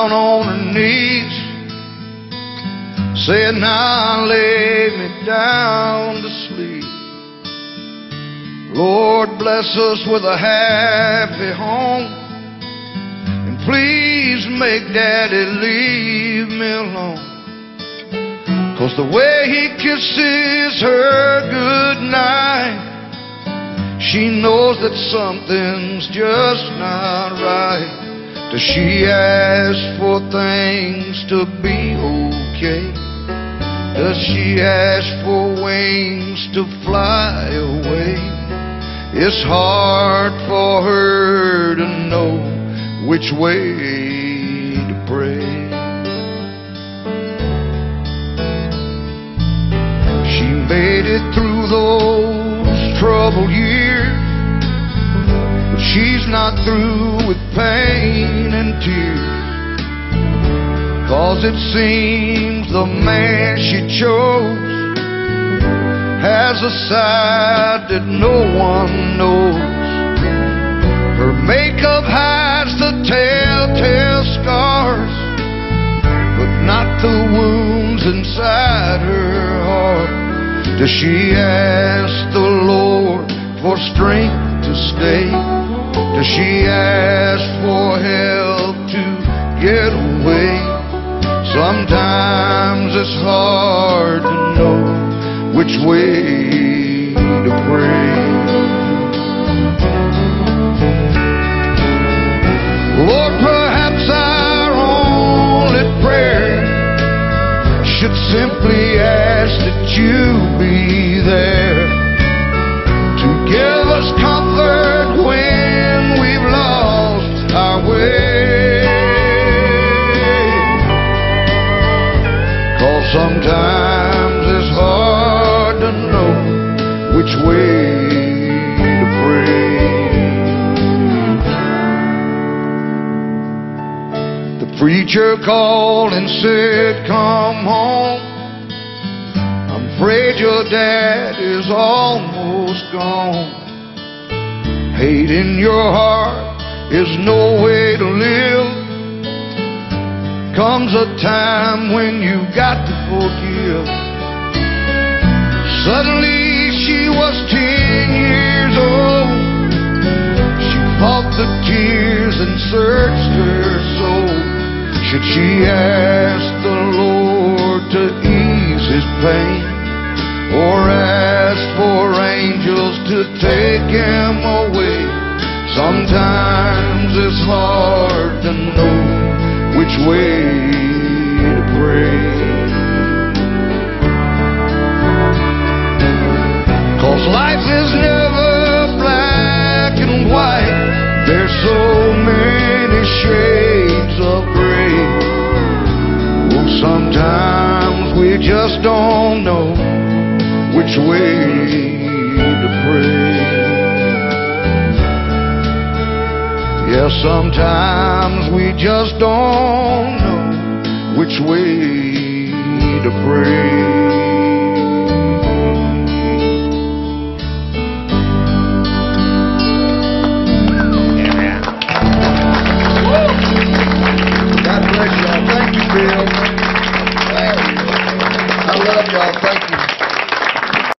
down on her knees, said, now lay me down to sleep. Lord, bless us with a happy home, and please make Daddy leave me alone. 'Cause the way he kisses her goodnight, she knows that something's just not right. Does she ask for things to be okay? Does she ask for wings to fly away? It's hard for her to know which way to pray. She made it through those troubled years, but she's not through with pain and tears. 'Cause it seems the man she chose has a side that no one knows. Her makeup hides the telltale scars, but not the wounds inside her heart. Does she ask the Lord for strength to stay? Does she ask for help to get away? Sometimes it's hard to know which way to pray. Lord, perhaps our only prayer should simply ask that you be there to give us comfort when we've lost our way. 'Cause sometimes it's hard to know which way to pray. The preacher called and said, come home. I'm afraid your dad is almost gone. Hate in your heart is no way to live. Comes a time when you got to forgive. Suddenly she was 10 years old. She fought the tears and searched her soul. Should she ask the Lord to ease his pain, or ask for angels to take him away? Sometimes it's hard to know which way to pray. 'Cause life is never black and white. There's so many shades of gray. Oh, sometimes we just don't know which way to pray. Yeah, sometimes we just don't know which way to pray. God bless y'all. Thank you, Bill. I love y'all. Thank you.